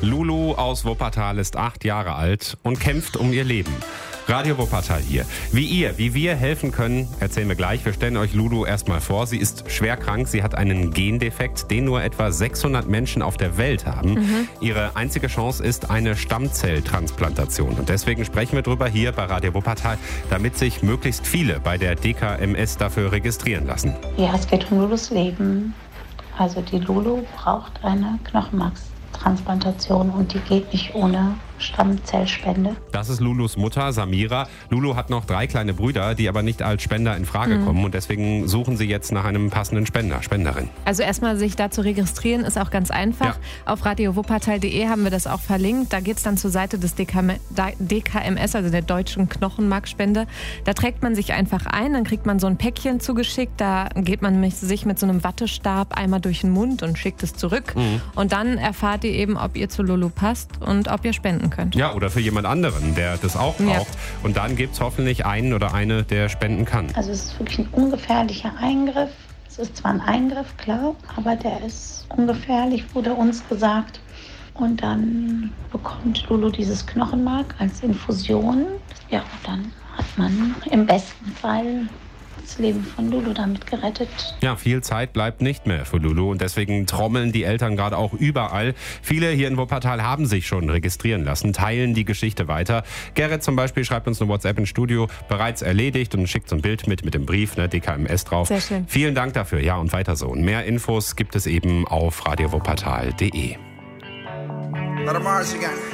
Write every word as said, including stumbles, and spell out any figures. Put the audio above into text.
Lulu aus Wuppertal ist acht Jahre alt und kämpft um ihr Leben. Radio Wuppertal hier. Wie ihr, wie wir helfen können, erzählen wir gleich. Wir stellen euch Lulu erstmal vor. Sie ist schwer krank. Sie hat einen Gendefekt, den nur etwa sechshundert Menschen auf der Welt haben. Mhm. Ihre einzige Chance ist eine Stammzelltransplantation. Und deswegen sprechen wir drüber hier bei Radio Wuppertal, damit sich möglichst viele bei der D K M S dafür registrieren lassen. Ja, es geht um Lulus Leben. Also die Lulu braucht eine Knochenmarkstransplantation und die geht nicht ohne Stammzellspende. Das ist Lulus Mutter, Samira. Lulu hat noch drei kleine Brüder, die aber nicht als Spender in Frage mhm. kommen. Und deswegen suchen sie jetzt nach einem passenden Spender, Spenderin. Also erstmal sich da zu registrieren, ist auch ganz einfach. Ja. Auf radio wuppertal punkt de haben wir das auch verlinkt. Da geht es dann zur Seite des D K M S, also der Deutschen Knochenmarkspende. Da trägt man sich einfach ein, dann kriegt man so ein Päckchen zugeschickt. Da geht man sich mit so einem Wattestab einmal durch den Mund und schickt es zurück. Mhm. Und dann erfahrt ihr eben, ob ihr zu Lulu passt und ob ihr spenden könnt. Ja, oder für jemand anderen, der das auch braucht. Ja. Und dann gibt es hoffentlich einen oder eine, der spenden kann. Also es ist wirklich ein ungefährlicher Eingriff. Es ist zwar ein Eingriff, klar, aber der ist ungefährlich, wurde uns gesagt. Und dann bekommt Lulu dieses Knochenmark als Infusion. Ja, und dann hat man im besten Fall das Leben von Lulu damit gerettet. Ja, viel Zeit bleibt nicht mehr für Lulu und deswegen trommeln die Eltern gerade auch überall. Viele hier in Wuppertal haben sich schon registrieren lassen, teilen die Geschichte weiter. Gerrit zum Beispiel schreibt uns eine WhatsApp ins Studio, bereits erledigt und schickt so ein Bild mit, mit dem Brief, ne, D K M S drauf. Sehr schön. Vielen Dank dafür, ja, und weiter so. Und mehr Infos gibt es eben auf radio wuppertal punkt de.